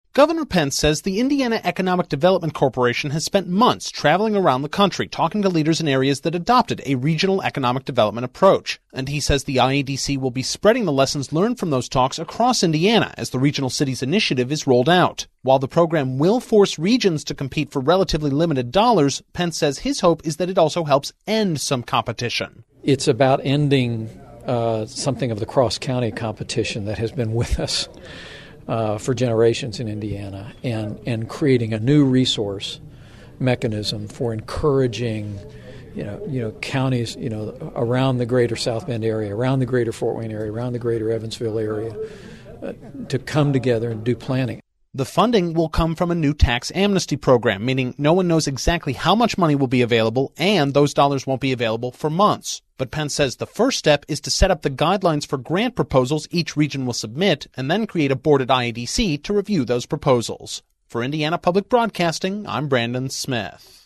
Governor Pence says the Indiana Economic Development Corporation has spent months traveling around the country talking to leaders in areas that adopted a regional economic development approach. And he says the IEDC will be spreading the lessons learned from those talks across Indiana as the Regional Cities Initiative is rolled out. While the program will force regions to compete for relatively limited dollars, Pence says his hope is that it also helps end some competition. It's about ending something of the cross-county competition that has been with us for generations in Indiana, and creating a new resource mechanism for encouraging, counties, around the greater South Bend area, around the greater Fort Wayne area, around the greater Evansville area, to come together and do planning. The funding will come from a new tax amnesty program, meaning no one knows exactly how much money will be available, and those dollars won't be available for months. But Pence says the first step is to set up the guidelines for grant proposals each region will submit, and then create a board at IEDC to review those proposals. For Indiana Public Broadcasting, I'm Brandon Smith.